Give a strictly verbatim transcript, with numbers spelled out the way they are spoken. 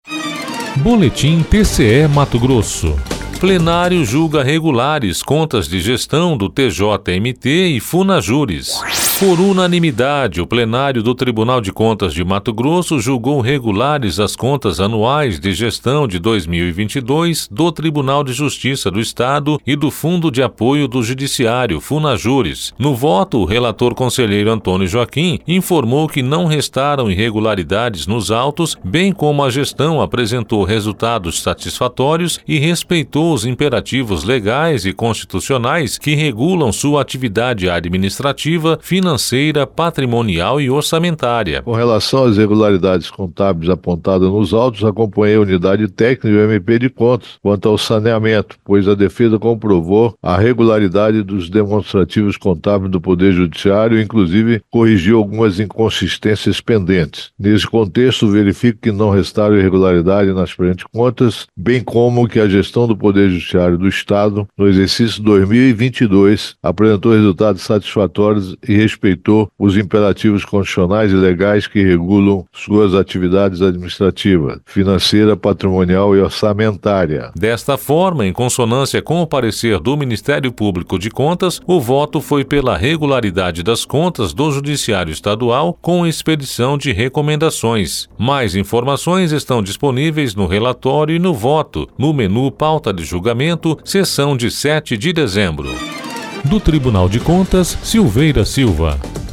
Boletim T C E Mato Grosso. Plenário julga regulares contas de gestão do T J M T e Funajures. Por unanimidade, o plenário do Tribunal de Contas de Mato Grosso julgou regulares as contas anuais de gestão de dois mil e vinte e dois do Tribunal de Justiça do Estado e do Fundo de Apoio do Judiciário, Funajures. No voto, o relator conselheiro Antônio Joaquim informou que não restaram irregularidades nos autos, bem como a gestão apresentou resultados satisfatórios e respeitou os imperativos legais e constitucionais que regulam sua atividade administrativa, financeira, patrimonial e orçamentária. Com relação às irregularidades contábeis apontadas nos autos, acompanhei a unidade técnica e o M P de contas quanto ao saneamento, pois a defesa comprovou a regularidade dos demonstrativos contábeis do Poder Judiciário e, inclusive, corrigiu algumas inconsistências pendentes. Nesse contexto, verifico que não restaram irregularidade nas presentes contas, bem como que a gestão do Poder Judiciário do Estado, no exercício dois mil e vinte e dois, apresentou resultados satisfatórios e respeitou os imperativos constitucionais e legais que regulam suas atividades administrativas, financeira, patrimonial e orçamentária. Desta forma, em consonância com o parecer do Ministério Público de Contas, o voto foi pela regularidade das contas do Judiciário Estadual com expedição de recomendações. Mais informações estão disponíveis no relatório e no voto, no menu Pauta de Julgamento, sessão de sete de dezembro. Do Tribunal de Contas, Silveira Silva.